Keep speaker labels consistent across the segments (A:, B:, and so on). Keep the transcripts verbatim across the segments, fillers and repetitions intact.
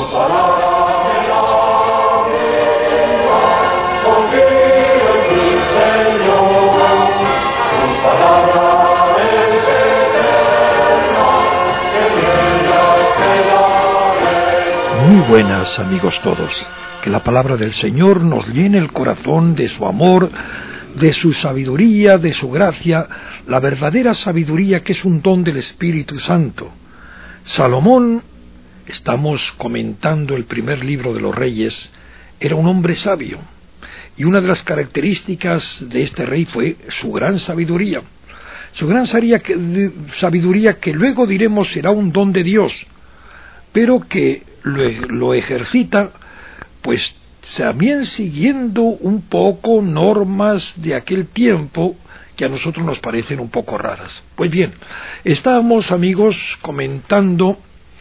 A: Muy buenas, amigos todos. Que la palabra del Señor nos llene el corazón de su amor, de su sabiduría, de su gracia, la verdadera sabiduría que es un don del Espíritu Santo. Salomón, estamos comentando el primer libro de los Reyes, era un hombre sabio, y una de las características de este rey fue su gran sabiduría. Su gran sabiduría que luego diremos será un don de Dios, pero que lo, lo ejercita pues también siguiendo un poco normas de aquel tiempo que a nosotros nos parecen un poco raras. Pues bien, estábamos, amigos, comentando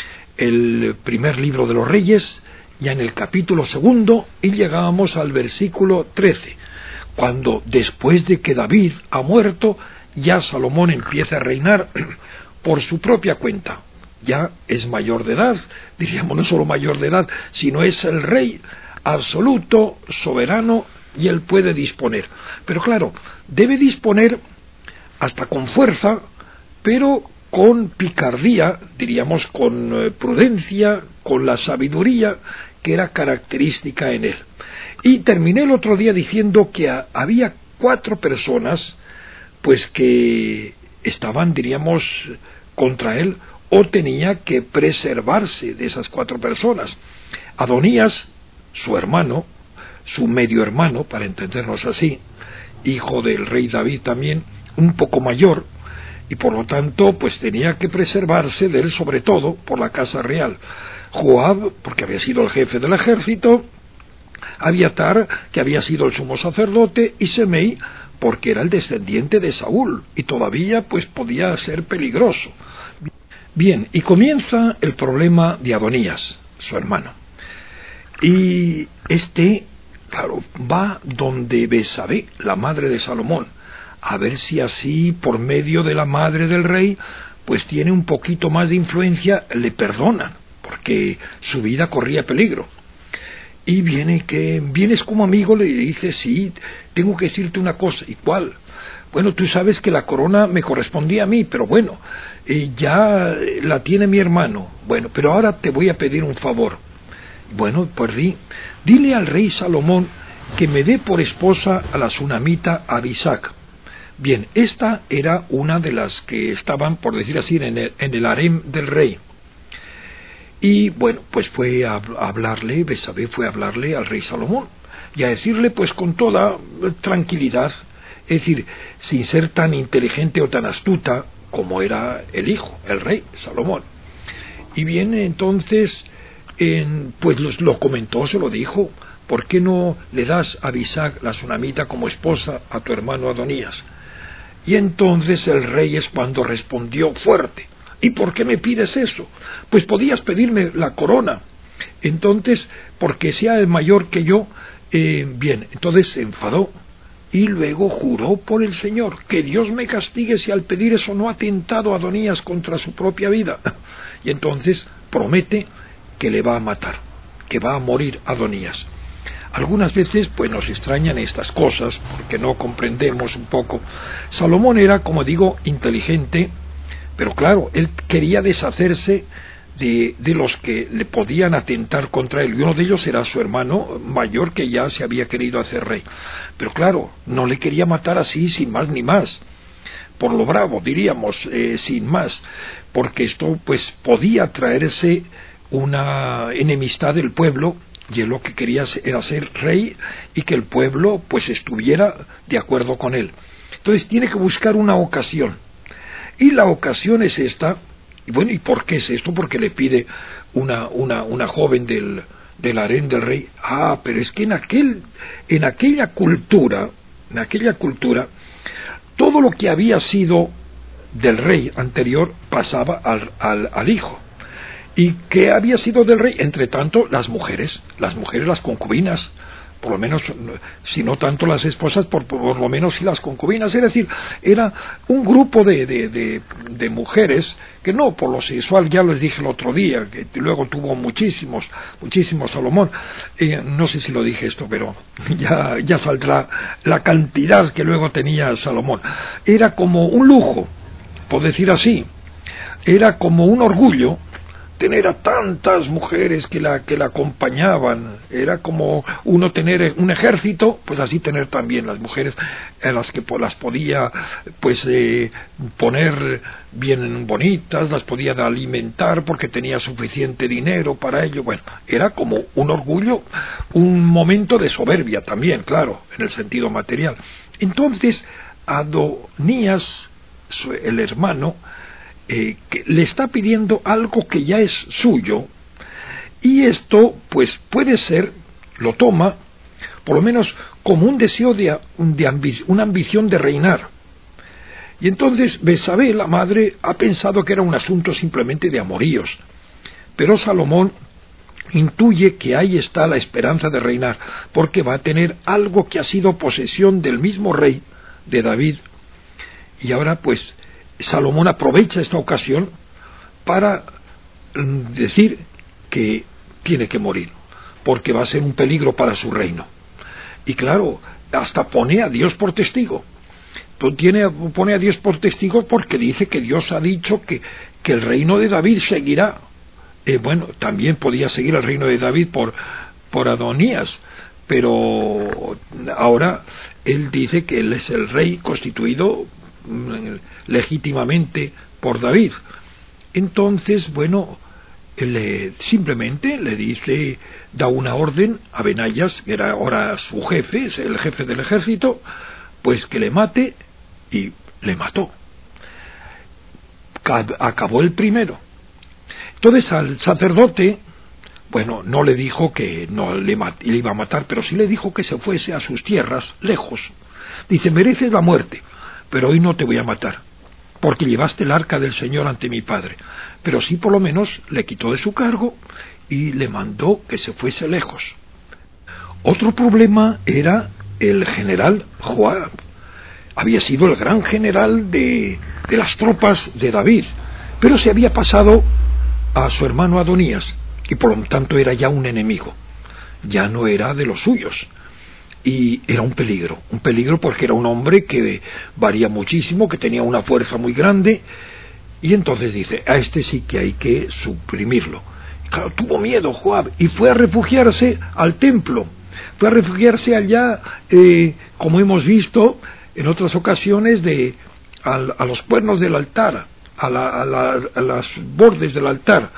A: el primer libro de los Reyes, ya en el capítulo segundo, y llegábamos al versículo trece, cuando después de que David ha muerto, ya Salomón empieza a reinar por su propia cuenta. Ya es mayor de edad, diríamos no solo mayor de edad, sino es el rey absoluto, soberano, y él puede disponer. Pero claro, debe disponer hasta con fuerza, pero con picardía, diríamos con eh, prudencia, con la sabiduría que era característica en él. Y terminé el otro día diciendo que a, había cuatro personas pues que estaban, diríamos, contra él, o tenía que preservarse de esas cuatro personas. Adonías, su hermano, su medio hermano, para entendernos así, hijo del rey David también, un poco mayor, y por lo tanto pues tenía que preservarse de él, sobre todo por la casa real. Joab, porque había sido el jefe del ejército, Abiatar, que había sido el sumo sacerdote, y Semei, porque era el descendiente de Saúl, y todavía pues podía ser peligroso. Bien, y comienza el problema de Adonías, su hermano. Y este, claro, va donde Besabé, la madre de Salomón, a ver si así, por medio de la madre del rey, pues tiene un poquito más de influencia, le perdonan, porque su vida corría peligro. Y viene que, vienes como amigo, le dice, sí, tengo que decirte una cosa. ¿Y cuál? Bueno, tú sabes que la corona me correspondía a mí, pero bueno, eh, ya la tiene mi hermano. Bueno, pero ahora te voy a pedir un favor. Bueno, pues di, dile al rey Salomón que me dé por esposa a la sunamita Abisag. Bien, esta era una de las que estaban, por decir así, en el, en el harem del rey. Y bueno, pues fue a hablarle, Besabé fue a hablarle al rey Salomón, y a decirle pues con toda tranquilidad, es decir, sin ser tan inteligente o tan astuta como era el hijo, el rey Salomón. Y bien, entonces, en, pues los, lo comentó, se lo dijo, ¿por qué no le das a Abisag, la sunamita, como esposa a tu hermano Adonías? Y entonces el rey es cuando respondió fuerte, ¿y por qué me pides eso? Pues podías pedirme la corona. Entonces, porque sea el mayor que yo, eh, bien, entonces se enfadó. Y luego juró por el Señor, que Dios me castigue si al pedir eso no ha atentado a Adonías contra su propia vida. Y entonces promete que le va a matar, que va a morir Adonías. Algunas veces pues nos extrañan estas cosas, porque no comprendemos un poco. Salomón era, como digo, inteligente, pero claro, él quería deshacerse de, de los que le podían atentar contra él, y uno de ellos era su hermano mayor, que ya se había querido hacer rey. Pero claro, no le quería matar así, sin más ni más, por lo bravo, diríamos, eh, sin más, porque esto pues podía traerse una enemistad del pueblo, y él lo que quería era ser rey, y que el pueblo pues estuviera de acuerdo con él. Entonces tiene que buscar una ocasión, y la ocasión es esta. Y bueno, ¿y por qué es esto? Porque le pide una, una, una joven del, del harén del rey. Ah, pero es que en aquel, en aquella cultura, en aquella cultura, todo lo que había sido del rey anterior pasaba al, al, al hijo. ¿Y qué había sido del rey? Entre tanto, las mujeres, las mujeres, las concubinas, por lo menos, si no tanto las esposas, por, por lo menos si las concubinas. Es decir, era un grupo de, de, de, de mujeres que no por lo sexual, ya les dije el otro día, que luego tuvo muchísimos, muchísimos Salomón. Eh, no sé si lo dije esto, pero ya, ya saldrá la cantidad que luego tenía Salomón. Era como un lujo, por decir así, era como un orgullo tener a tantas mujeres que la que la acompañaban. Era como uno tener un ejército, pues así tener también las mujeres a las que pues, las podía pues eh, poner bien bonitas, las podía alimentar porque tenía suficiente dinero para ello. Bueno, era como un orgullo, un momento de soberbia también, claro, en el sentido material. Entonces Adonías, el hermano, Eh, que le está pidiendo algo que ya es suyo, y esto pues puede ser, lo toma por lo menos como un deseo de, de ambi- una ambición de reinar. Y entonces Betsabé, la madre, ha pensado que era un asunto simplemente de amoríos, pero Salomón intuye que ahí está la esperanza de reinar, porque va a tener algo que ha sido posesión del mismo rey de David. Y ahora pues Salomón aprovecha esta ocasión para decir que tiene que morir, porque va a ser un peligro para su reino. Y claro, hasta pone a Dios por testigo. Tiene, pone a Dios por testigo porque dice que Dios ha dicho que, que el reino de David seguirá. Eh, bueno, también podía seguir el reino de David por, por Adonías, pero ahora él dice que él es el rey constituido legítimamente por David. Entonces, bueno, le, simplemente le dice, da una orden a Benayas, que era ahora su jefe, es el jefe del ejército, pues que le mate, y le mató. Acabó el primero. Entonces al sacerdote, bueno, no le dijo que no le, le iba a matar, pero sí le dijo que se fuese a sus tierras, lejos. Dice, mereces la muerte, pero hoy no te voy a matar, porque llevaste el arca del Señor ante mi padre. Pero sí, por lo menos, le quitó de su cargo y le mandó que se fuese lejos. Otro problema era el general Joab. Había sido el gran general de, de las tropas de David, pero se había pasado a su hermano Adonías, y por lo tanto era ya un enemigo, ya no era de los suyos. Y era un peligro, un peligro porque era un hombre que varía muchísimo, que tenía una fuerza muy grande, y entonces dice, a este sí que hay que suprimirlo. Y claro, tuvo miedo Joab, y fue a refugiarse al templo, fue a refugiarse allá, eh, como hemos visto en otras ocasiones, de, a, a los cuernos del altar, a, la, a, la, a las bordes del altar.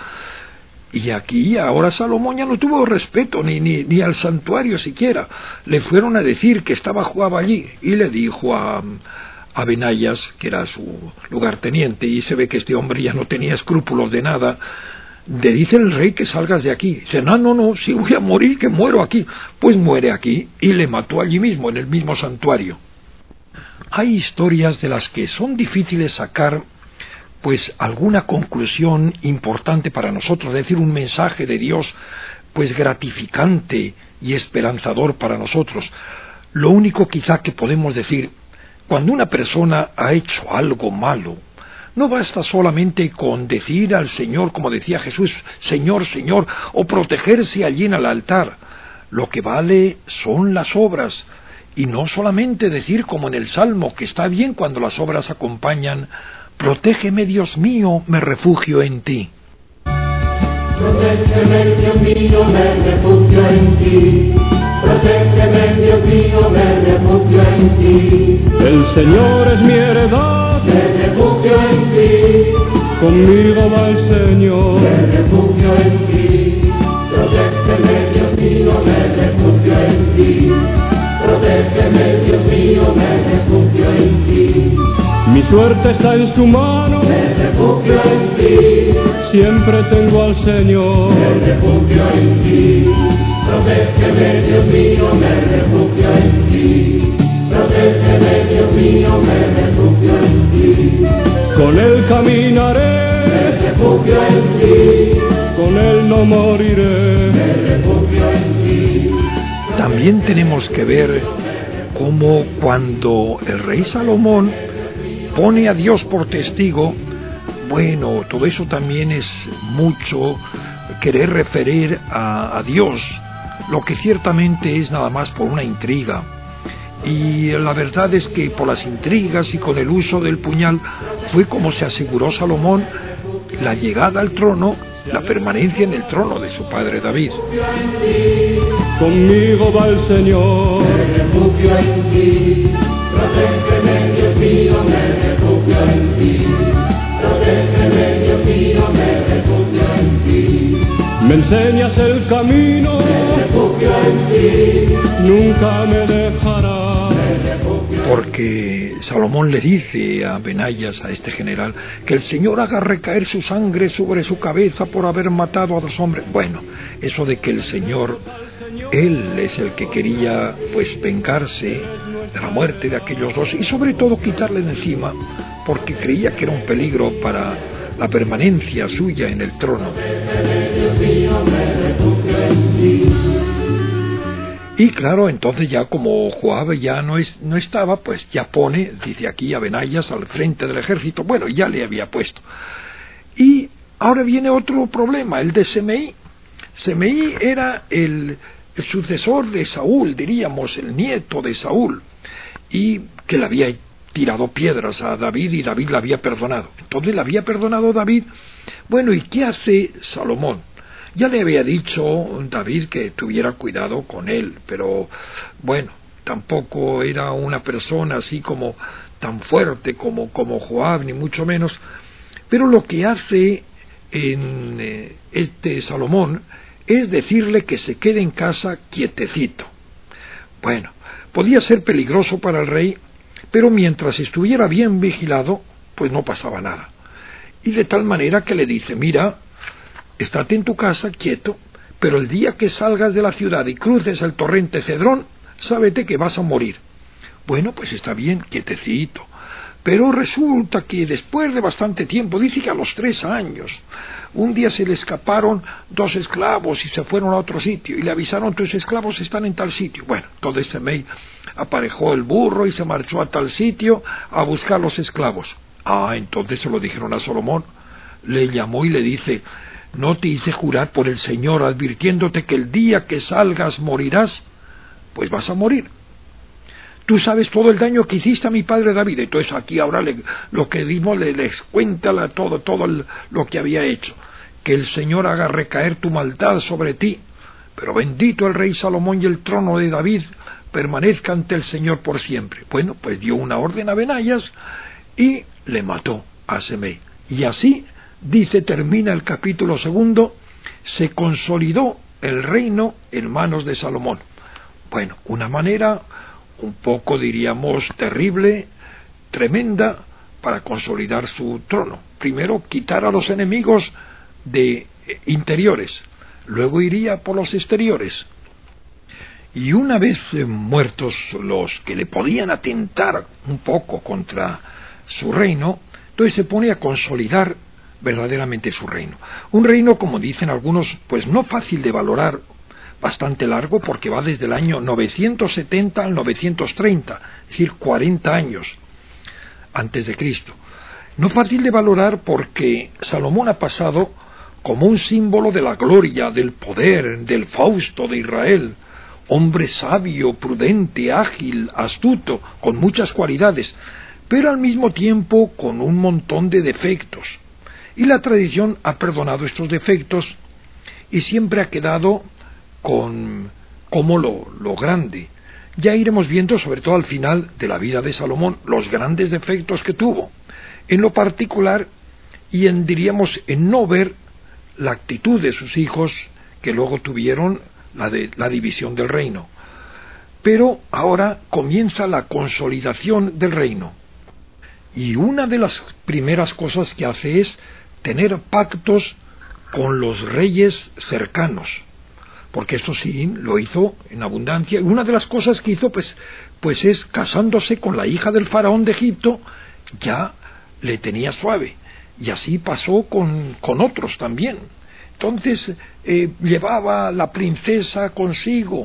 A: Y aquí ahora Salomón ya no tuvo respeto ni, ni, ni al santuario siquiera. Le fueron a decir que estaba Joab allí, y le dijo a, a Benayas, que era su lugarteniente, y se ve que este hombre ya no tenía escrúpulos de nada. Le dice el rey que salgas de aquí. Dice, no, no, no, si voy a morir, que muero aquí. Pues muere aquí, y le mató allí mismo, en el mismo santuario. Hay historias de las que son difíciles sacar pues alguna conclusión importante para nosotros, es decir, un mensaje de Dios pues gratificante y esperanzador para nosotros. Lo único quizá que podemos decir, cuando una persona ha hecho algo malo, no basta solamente con decir al Señor, como decía Jesús, Señor, Señor, o protegerse allí en el altar. Lo que vale son las obras, y no solamente decir como en el Salmo, que está bien cuando las obras acompañan, protégeme, Dios mío, me refugio en ti.
B: Protégeme, Dios mío, me refugio en ti. Protégeme, Dios mío, me refugio en ti.
C: El Señor es mi heredad,
B: me refugio en ti.
C: Conmigo va el Señor,
B: me refugio en ti. Protégeme, Dios mío, me refugio en ti. Protégeme, Dios mío, me refugio en ti.
C: Mi suerte está en su mano,
B: me refugio en ti.
C: Siempre tengo al Señor,
B: me refugio en ti. Protégeme, Dios mío, me refugio en ti. Protégeme, Dios mío, me refugio en ti.
C: Con Él caminaré,
B: me refugio en ti.
C: Con Él no moriré,
B: me refugio en ti.
A: También también tenemos que ver cómo cuando el rey Salomón pone a Dios por testigo, bueno, todo eso también es mucho querer referir a, a Dios, lo que ciertamente es nada más por una intriga. Y la verdad es que por las intrigas y con el uso del puñal fue como se aseguró Salomón la llegada al trono, la permanencia en el trono de su padre David.
C: Conmigo va el Señor.
B: Me refugio en ti, protégeme, Dios mío, me refugio en ti. Protégeme, Dios mío, me refugio en ti.
C: Me enseñas el camino.
B: Me refugio en ti.
C: Nunca me dejarás.
A: Porque Salomón le dice a Benayas, a este general, que el Señor haga recaer su sangre sobre su cabeza por haber matado a dos hombres. Bueno, eso de que el Señor, Él es el que quería pues vengarse de la muerte de aquellos dos y sobre todo quitarle de encima, porque creía que era un peligro para la permanencia suya en el trono. Y claro, entonces ya como Joab ya no, es, no estaba, pues ya pone, dice aquí a Benayas al frente del ejército. Bueno, ya le había puesto. Y ahora viene otro problema, el de Semeí. Semeí era el, el sucesor de Saúl, diríamos, el nieto de Saúl, y que le había tirado piedras a David y David le había perdonado. Entonces le había perdonado David. Bueno, ¿y qué hace Salomón? Ya le había dicho David que tuviera cuidado con él, pero bueno, tampoco era una persona así como tan fuerte como, como Joab, ni mucho menos. Pero lo que hace en eh, este Salomón es decirle que se quede en casa quietecito. Bueno, podía ser peligroso para el rey, pero mientras estuviera bien vigilado, pues no pasaba nada. Y de tal manera que le dice, mira, estate en tu casa quieto, pero el día que salgas de la ciudad y cruces el torrente Cedrón, sábete que vas a morir. Bueno, pues está bien, quietecito. Pero resulta que después de bastante tiempo, dice que a los tres años, un día se le escaparon dos esclavos y se fueron a otro sitio, y le avisaron, tus esclavos están en tal sitio. Bueno, entonces Semei aparejó el burro y se marchó a tal sitio a buscar los esclavos. Ah, entonces se lo dijeron a Salomón, le llamó y le dice, ¿no te hice jurar por el Señor advirtiéndote que el día que salgas morirás? Pues vas a morir. Tú sabes todo el daño que hiciste a mi padre David. Entonces aquí ahora le, lo que dimos le, les cuenta la, todo, todo el, lo que había hecho. Que el Señor haga recaer tu maldad sobre ti. Pero bendito el rey Salomón y el trono de David permanezca ante el Señor por siempre. Bueno, pues dio una orden a Benayas y le mató a Semei. Y así, dice, termina el capítulo segundo, se consolidó el reino en manos de Salomón. Bueno, una manera un poco, diríamos, terrible, tremenda, para consolidar su trono. Primero, quitar a los enemigos de interiores, luego iría por los exteriores. Y una vez eh, muertos los que le podían atentar un poco contra su reino, entonces se pone a consolidar verdaderamente su reino. Un reino, como dicen algunos, pues no fácil de valorar, bastante largo, porque va desde el año novecientos setenta al novecientos treinta, es decir, cuarenta años antes de Cristo. No fácil de valorar porque Salomón ha pasado como un símbolo de la gloria, del poder, del Fausto de Israel, hombre sabio, prudente, ágil, astuto, con muchas cualidades, pero al mismo tiempo con un montón de defectos. Y la tradición ha perdonado estos defectos y siempre ha quedado con como lo, lo grande. Ya iremos viendo, sobre todo al final de la vida de Salomón, los grandes defectos que tuvo, en lo particular y en, diríamos, en no ver la actitud de sus hijos que luego tuvieron la, de, la división del reino. Pero ahora comienza la consolidación del reino. Y una de las primeras cosas que hace es tener pactos con los reyes cercanos, porque esto sí lo hizo en abundancia. Y una de las cosas que hizo pues, pues es casándose con la hija del faraón de Egipto, ya le tenía suave, y así pasó con, con otros también. Entonces eh, llevaba la princesa consigo,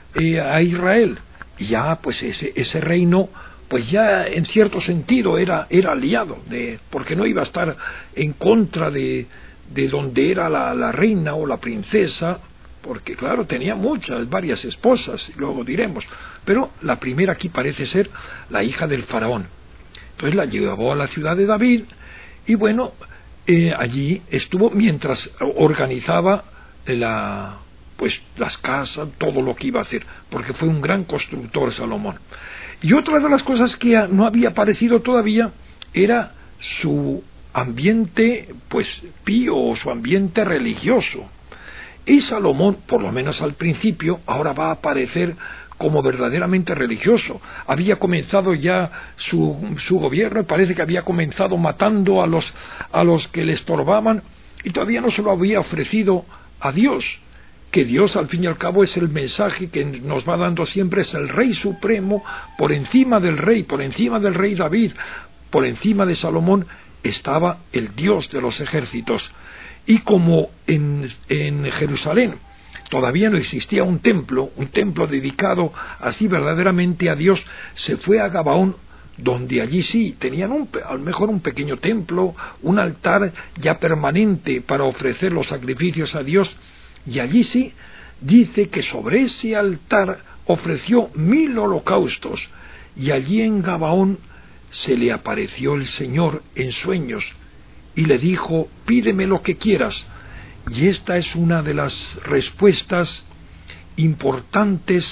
A: eh, a Israel. Y ya pues ese, ese reino pues ya en cierto sentido era, era aliado, de, porque no iba a estar en contra de, de donde era la, la reina o la princesa, porque claro, tenía muchas, varias esposas, luego diremos, pero la primera aquí parece ser la hija del faraón. Entonces la llevó a la ciudad de David, y bueno, eh, allí estuvo mientras organizaba la, pues las casas, todo lo que iba a hacer, porque fue un gran constructor Salomón. Y otra de las cosas que no había aparecido todavía era su ambiente, pues pío, o su ambiente religioso. Y Salomón, por lo menos al principio, ahora va a aparecer como verdaderamente religioso. Había comenzado ya su, su gobierno, y parece que había comenzado matando a los, a los que le estorbaban, y todavía no se lo había ofrecido a Dios, que Dios al fin y al cabo es el mensaje que nos va dando siempre, es el Rey Supremo, por encima del Rey, por encima del Rey David, por encima de Salomón, estaba el Dios de los ejércitos. Y como en, en Jerusalén todavía no existía un templo, un templo dedicado así verdaderamente a Dios, se fue a Gabaón, donde allí sí tenían un, a lo mejor un pequeño templo, un altar ya permanente para ofrecer los sacrificios a Dios, y allí sí dice que sobre ese altar ofreció mil holocaustos, y allí en Gabaón se le apareció el Señor en sueños y le dijo: pídeme lo que quieras. Y esta es una de las respuestas importantes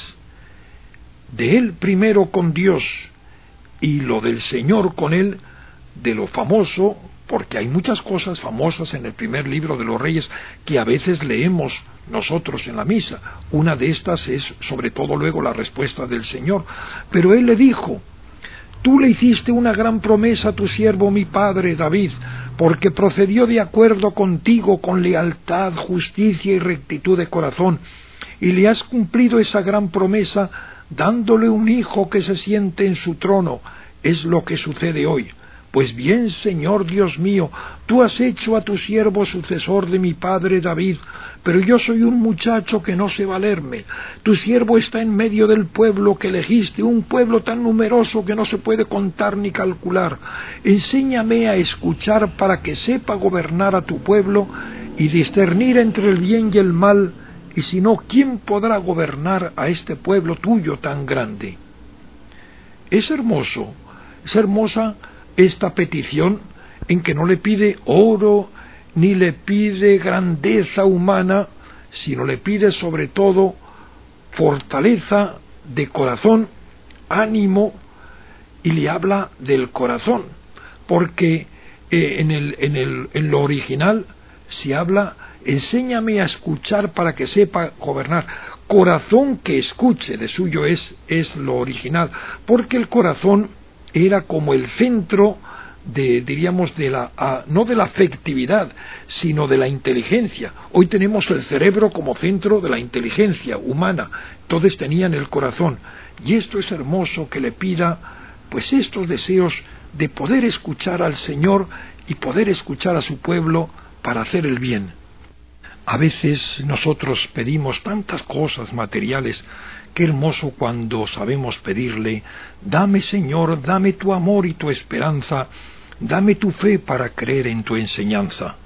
A: de él primero con Dios y lo del Señor con él, de lo famoso, porque hay muchas cosas famosas en el primer libro de los Reyes que a veces leemos nosotros en la misa. Una de estas es sobre todo luego la respuesta del Señor. Pero él le dijo: tú le hiciste una gran promesa a tu siervo mi padre David, porque procedió de acuerdo contigo con lealtad, justicia y rectitud de corazón, y le has cumplido esa gran promesa dándole un hijo que se siente en su trono. Es lo que sucede hoy. Pues bien, Señor Dios mío, tú has hecho a tu siervo sucesor de mi padre David, pero yo soy un muchacho que no sé valerme. Tu siervo está en medio del pueblo que elegiste, un pueblo tan numeroso que no se puede contar ni calcular. Enséñame a escuchar para que sepa gobernar a tu pueblo y discernir entre el bien y el mal, y si no, ¿quién podrá gobernar a este pueblo tuyo tan grande? Es hermoso, es hermosa esta petición en que no le pide oro ni le pide grandeza humana, sino le pide sobre todo fortaleza de corazón, ánimo, y le habla del corazón, porque eh, en, el, en, el, en lo original se habla: enséñame a escuchar para que sepa gobernar. Corazón que escuche, de suyo es, es lo original, porque el corazón era como el centro de, diríamos, de la, a, no de la afectividad, sino de la inteligencia. Hoy tenemos el cerebro como centro de la inteligencia humana, entonces tenían el corazón. Y esto es hermoso, que le pida pues estos deseos de poder escuchar al Señor y poder escuchar a su pueblo para hacer el bien. A veces nosotros pedimos tantas cosas materiales. Qué hermoso cuando sabemos pedirle: dame, Señor, dame tu amor y tu esperanza, dame tu fe para creer en tu enseñanza.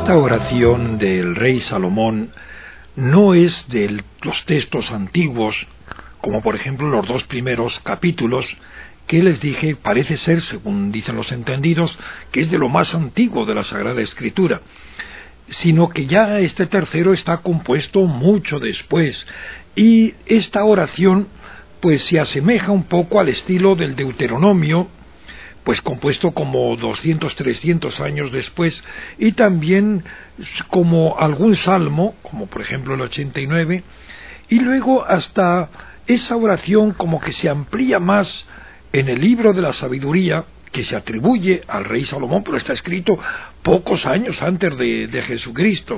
A: Esta oración del rey Salomón no es de los textos antiguos, como por ejemplo los dos primeros capítulos, que les dije, parece ser, según dicen los entendidos, que es de lo más antiguo de la Sagrada Escritura, sino que ya este tercero está compuesto mucho después, y esta oración pues se asemeja un poco al estilo del Deuteronomio, pues compuesto como doscientos, trescientos años después, y también como algún salmo, como por ejemplo el ochenta y nueve, y luego hasta esa oración como que se amplía más en el libro de la sabiduría, que se atribuye al rey Salomón, pero está escrito pocos años antes de, de Jesucristo.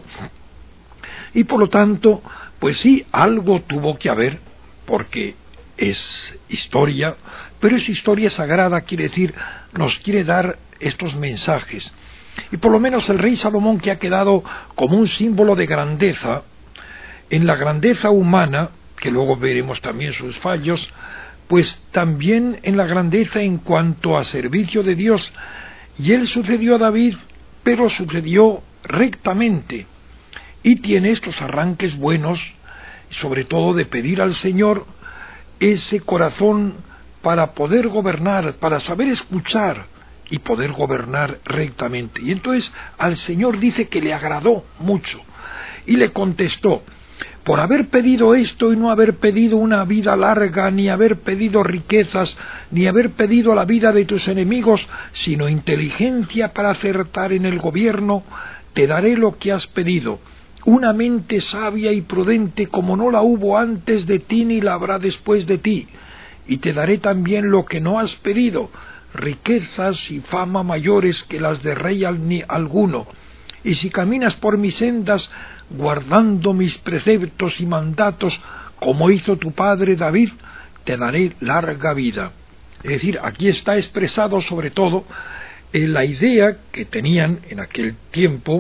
A: Y por lo tanto, pues sí, algo tuvo que haber, porque es historia, pero es historia sagrada, quiere decir, nos quiere dar estos mensajes. Y por lo menos el rey Salomón, que ha quedado como un símbolo de grandeza, en la grandeza humana, que luego veremos también sus fallos, pues también en la grandeza en cuanto a servicio de Dios. Y él sucedió a David, pero sucedió rectamente, y tiene estos arranques buenos, sobre todo de pedir al Señor ese corazón para poder gobernar, para saber escuchar y poder gobernar rectamente. Y entonces al Señor dice que le agradó mucho, y le contestó: por haber pedido esto y no haber pedido una vida larga, ni haber pedido riquezas, ni haber pedido la vida de tus enemigos, sino inteligencia para acertar en el gobierno, te daré lo que has pedido, una mente sabia y prudente como no la hubo antes de ti ni la habrá después de ti, y te daré también lo que no has pedido, riquezas y fama mayores que las de rey alguno, y si caminas por mis sendas, guardando mis preceptos y mandatos, como hizo tu padre David, te daré larga vida. Es decir, aquí está expresado sobre todo eh, la idea que tenían en aquel tiempo,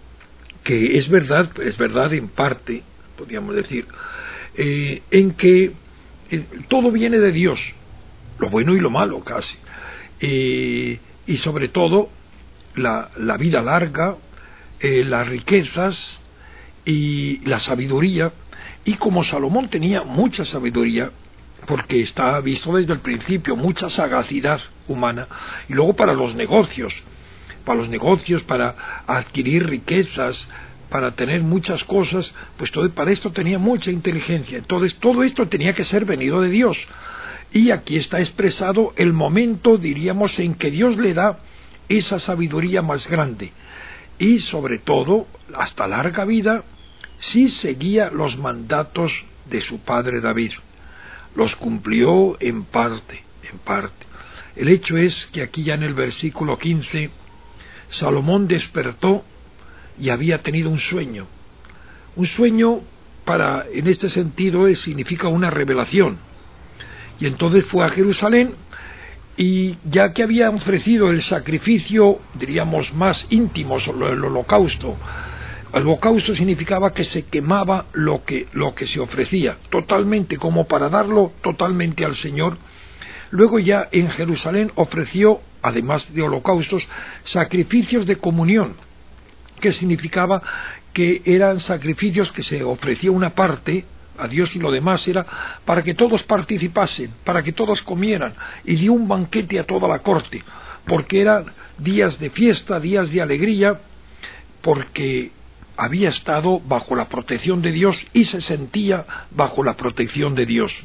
A: que es verdad, es verdad en parte, podríamos decir, eh, en que eh, todo viene de Dios, lo bueno y lo malo casi, eh, y sobre todo la, la vida larga, eh, las riquezas y la sabiduría. Y como Salomón tenía mucha sabiduría, porque está visto desde el principio, mucha sagacidad humana, y luego para los negocios, para los negocios, para adquirir riquezas, para tener muchas cosas, pues todo, para esto tenía mucha inteligencia. Entonces todo esto tenía que ser venido de Dios, y aquí está expresado el momento, diríamos, en que Dios le da esa sabiduría más grande, y sobre todo, hasta larga vida, si seguía los mandatos de su padre David. Los cumplió en parte, en parte. El hecho es que aquí ya en el versículo quince, Salomón despertó y había tenido un sueño. Un sueño, para, en este sentido, es, significa una revelación. Y entonces fue a Jerusalén, y ya que había ofrecido el sacrificio, diríamos, más íntimo, el holocausto. El holocausto significaba que se quemaba lo que, lo que se ofrecía, totalmente, como para darlo totalmente al Señor. Luego ya en Jerusalén ofreció, además de holocaustos, sacrificios de comunión, que significaba que eran sacrificios que se ofrecía una parte a Dios y lo demás era para que todos participasen, para que todos comieran, y dio un banquete a toda la corte, porque eran días de fiesta, días de alegría, porque había estado bajo la protección de Dios y se sentía bajo la protección de Dios.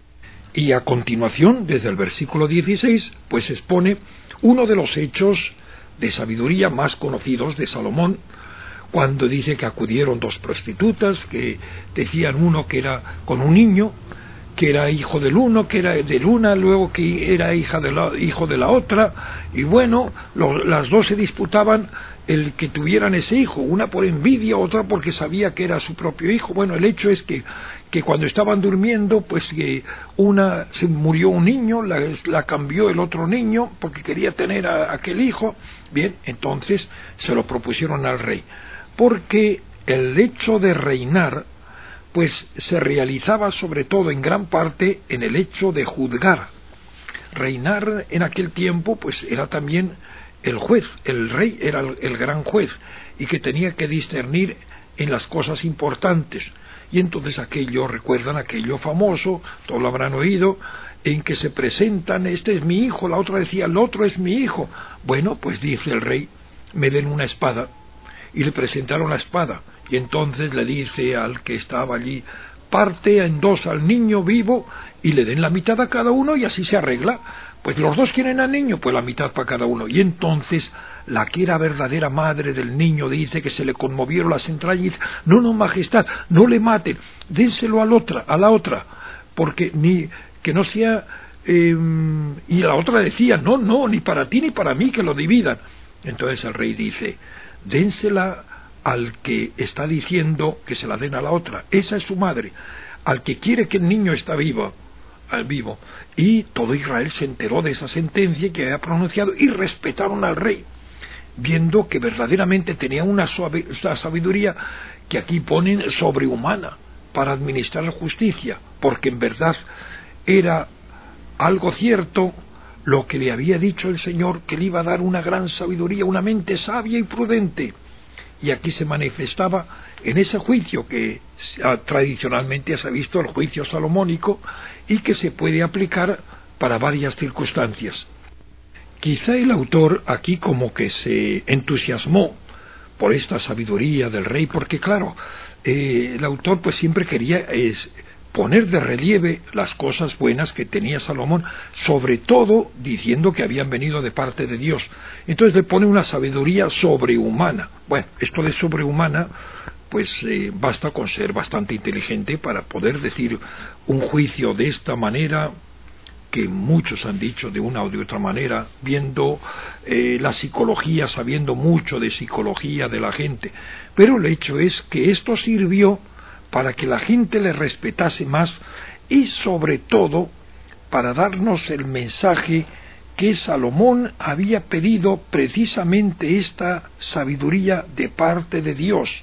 A: Y a continuación, desde el versículo dieciséis, pues expone uno de los hechos de sabiduría más conocidos de Salomón, cuando dice que acudieron dos prostitutas, que decían uno que era con un niño, que era hijo del uno, que era del una, luego que era hija de la, hijo de la otra, y bueno, lo, las dos se disputaban el que tuvieran ese hijo, una por envidia, otra porque sabía que era su propio hijo. Bueno, el hecho es que, que cuando estaban durmiendo, pues que una se murió un niño, la, la cambió el otro niño, porque quería tener a, a aquel hijo. Bien, entonces se lo propusieron al rey, porque el hecho de reinar pues se realizaba sobre todo en gran parte en el hecho de juzgar. Reinar en aquel tiempo pues era también el juez, el rey era el, el gran juez, y que tenía que discernir en las cosas importantes. Y entonces aquello, recuerdan aquello famoso, todos lo habrán oído, en que se presentan, este es mi hijo, la otra decía, el otro es mi hijo. Bueno, pues dice el rey, me den una espada, y le presentaron la espada, y entonces le dice al que estaba allí, parte en dos al niño vivo, y le den la mitad a cada uno, y así se arregla. Pues los dos quieren al niño, pues la mitad para cada uno. Y entonces la que era verdadera madre del niño dice que se le conmovieron las entrañas y dice, no, no, majestad, no le maten, dénselo a la otra, a la otra, porque ni que no sea... Eh, y la otra decía, no, no, ni para ti ni para mí, que lo dividan. Entonces el rey dice, dénsela al que está diciendo que se la den a la otra, esa es su madre, al que quiere que el niño está vivo, al vivo. Y todo Israel se enteró de esa sentencia que había pronunciado y respetaron al rey, viendo que verdaderamente tenía una, suave, una sabiduría que aquí ponen sobrehumana para administrar justicia, porque en verdad era algo cierto lo que le había dicho el Señor, que le iba a dar una gran sabiduría, una mente sabia y prudente. Y aquí se manifestaba en ese juicio que tradicionalmente se ha visto, el juicio salomónico, y que se puede aplicar para varias circunstancias. Quizá el autor aquí como que se entusiasmó por esta sabiduría del rey, porque claro, eh, el autor pues siempre quería es, poner de relieve las cosas buenas que tenía Salomón, sobre todo diciendo que habían venido de parte de Dios. Entonces le pone una sabiduría sobrehumana. Bueno, esto de sobrehumana, pues eh, basta con ser bastante inteligente para poder decir un juicio de esta manera, que muchos han dicho de una o de otra manera, viendo eh, la psicología, sabiendo mucho de psicología de la gente. Pero el hecho es que esto sirvió para que la gente le respetase más y sobre todo para darnos el mensaje que Salomón había pedido precisamente esta sabiduría de parte de Dios,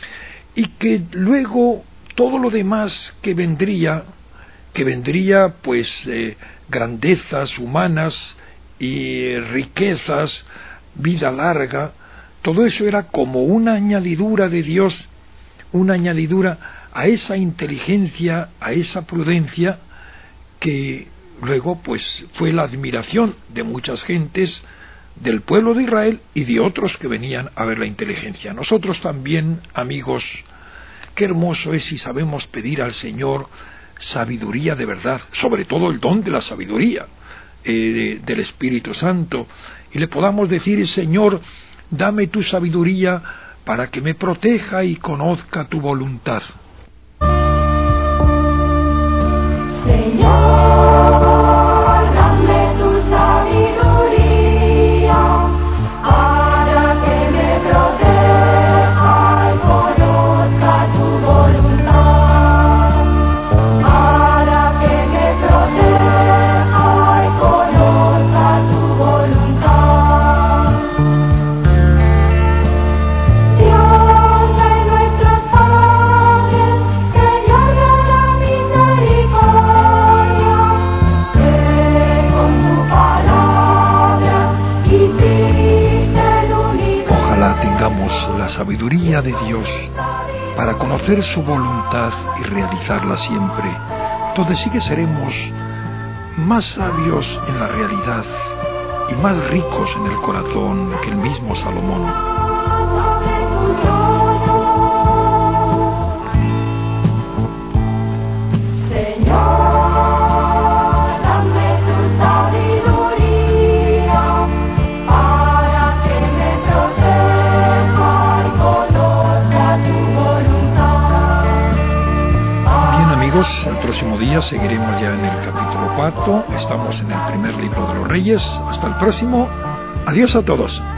A: y que luego todo lo demás que vendría, que vendría pues eh, grandezas humanas y riquezas, vida larga, todo eso era como una añadidura de Dios, una añadidura a esa inteligencia, a esa prudencia, que luego pues fue la admiración de muchas gentes del pueblo de Israel y de otros que venían a ver la inteligencia. Nosotros también, amigos, qué hermoso es si sabemos pedir al Señor sabiduría de verdad, sobre todo el don de la sabiduría eh, de, del Espíritu Santo, y le podamos decir, Señor, dame tu sabiduría para que me proteja y conozca tu voluntad. La sabiduría de Dios para conocer su voluntad y realizarla siempre. Entonces sí que seremos más sabios en la realidad y más ricos en el corazón que el mismo Salomón. El próximo día seguiremos ya en el capítulo cuarto, estamos en el primer libro de los Reyes. Hasta el próximo, adiós a todos.